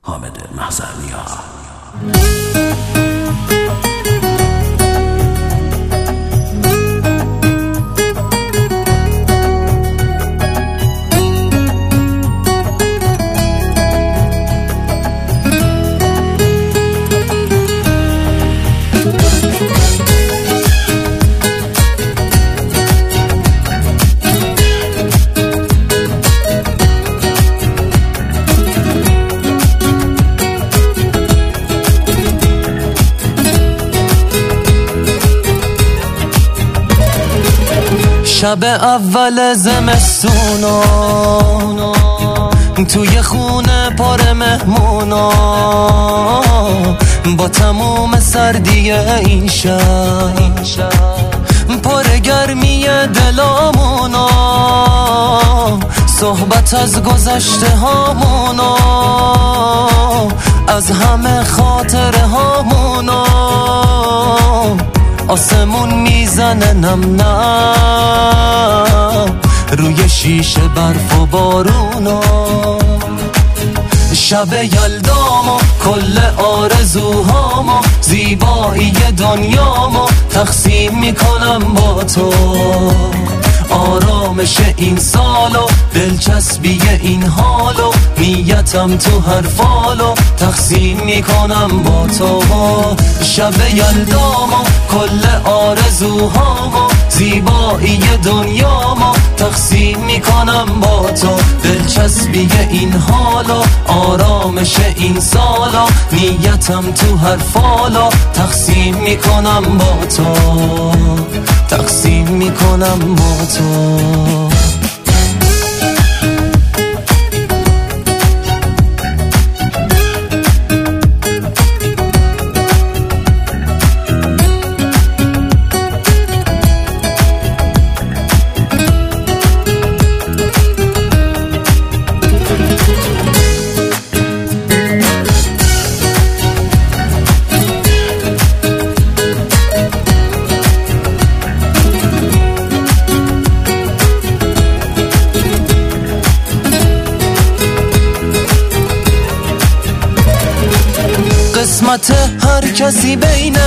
حامد محضرنیا. شب اول زمستونا توی خونه پر مهمونا، با تموم سردی این شب پر گرمی دلامونا، صحبت از گذشته هامونا، از همه خاطره هامونا، آسمون میزنه نم نم روی شیشه برف و بارونا. شب یلدامو کل آرزوهامو، زیبایی دنیامو تقسیم میکنم با تو، آرامش این سالو، دلچسبی این حالو، نیتم تو هر فالو تقسیم میکنم با تو. شب یلدامو کل آرزوهامو، زیبایی دنیامو تقسیم میکنم با تو، دلچسبی این حالو، آرامش این سالو، نیتم تو هر فالو تقسیم میکنم با تو، تقسیم میکنم با تو. قسمت هر کسی بینه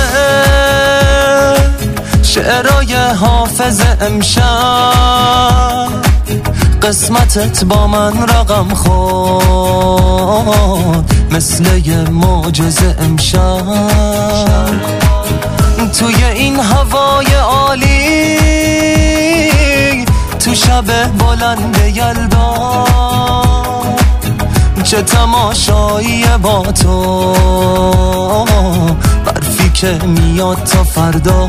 شعرهای حافظ امشب، قسمتت با من رقم خورد مثل یه معجزه امشب، توی این هوای عالی، تو شب بلند یلدا، چه تماشایی با تو، برفی که میاد تا فردا.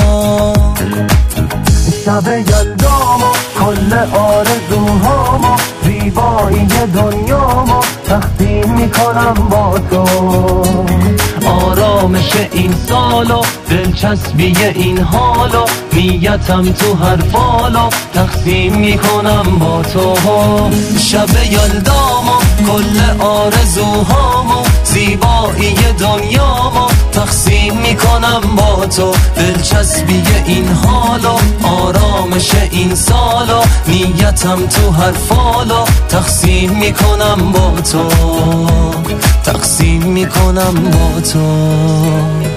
شب یلدامو کل آرزوهامو، زیبایی دنیامو تقسیم میکنم با تو، آرامش این سالو، دلچسبی این حالو، نیتم تو هر فالو تقسیم میکنم با تو. شب یلدامو کل آرزوهامو، زیبایی دنیامو تقسیم میکنم با تو، دلچسبی این حالو، آرامش این سالو، نیتم تو هر فالو تقسیم میکنم با تو، تقسیم میکنم با تو.